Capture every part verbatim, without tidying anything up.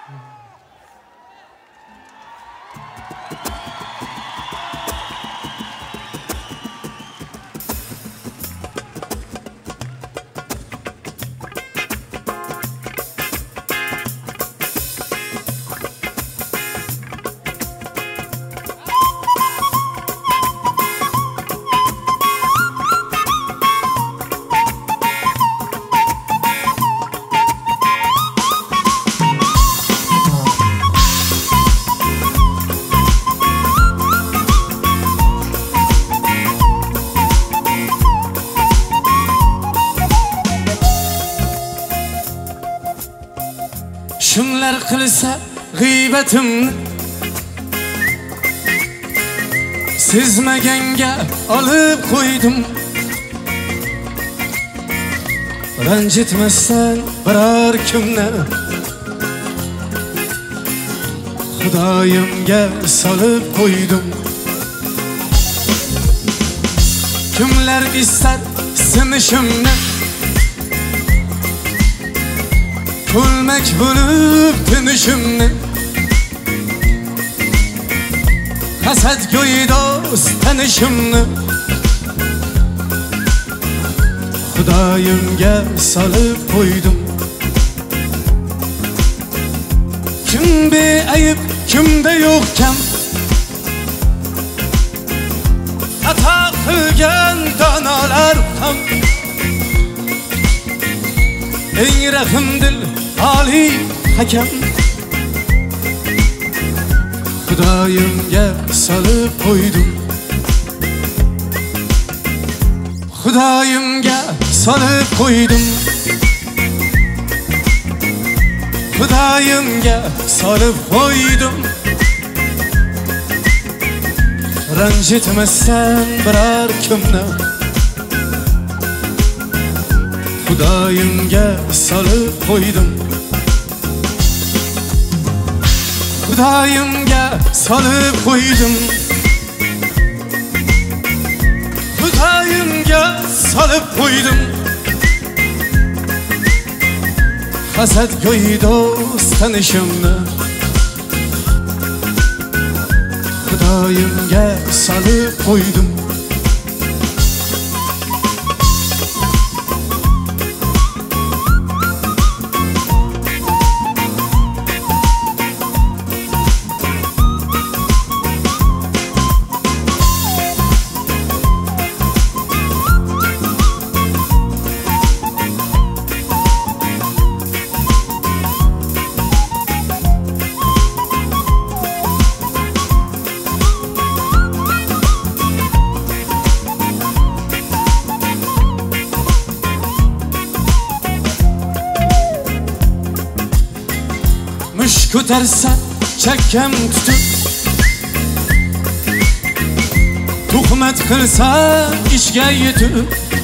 Kimlar qilsa g'iybatimni sezmaganga olib qo'ydim. Ranjitmasdan biror kimni Xudoyimga solib qo'ydim. Kimlar istar sinishimni Kulmak bo'lib tinishimni Hasad go'yi do'st tanishimni Xudoyimga solib qo'ydim. Kim beayb, kimda yo'q kam Xato qilgan donolar ham Eng rahmdil Ali hakam Xudoyimga solib qo'ydim. Xudoyimga solib qo'ydim. Xudoyimga solib qo'ydim. Ranjitmasdan biror kimni Xudoyimga solib qo'ydim. Xudoyimga solib qo'ydim. Xudoyimga solib qo'ydim. Hasad go'yi do'st tanishimni Xudoyimga solib qo'ydim. Mush ko'tarsa chakkam tutib tuhmat qilsa ishga yetib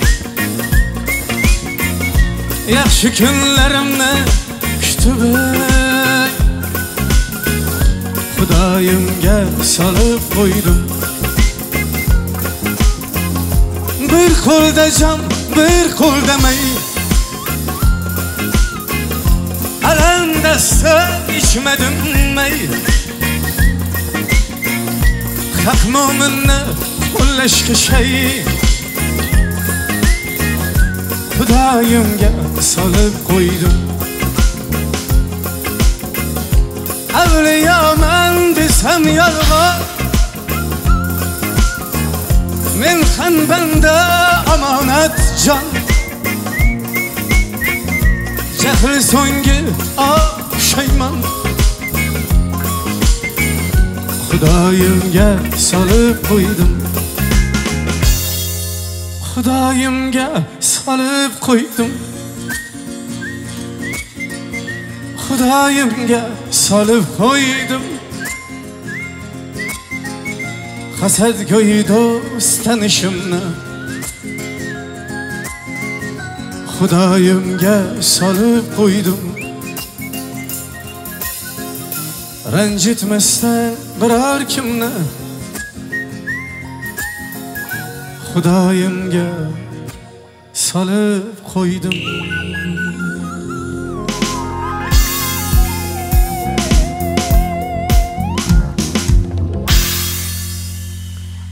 yaxshi kunlarimni kutib Xudoyimga solib qo'ydim. Bir qo'lda jon, bir qo'lda may Alandasta içmedim may Hak mo'minni qo'llashga shay Xudoyimga solib qo'ydim. Avliyoman desam yolg'on Men ham banda omonat jon Jahl so'nggi o'xshayman Xudoyimga solib qo'ydim. Xudoyimga solib qo'ydim. Xudoyimga solib qo'ydim. Hasad go'yi do'st tanishimni Xudoyimga solib qo'ydim. Ranjitmasdan biror kimni Xudoyimga solib qo'ydim.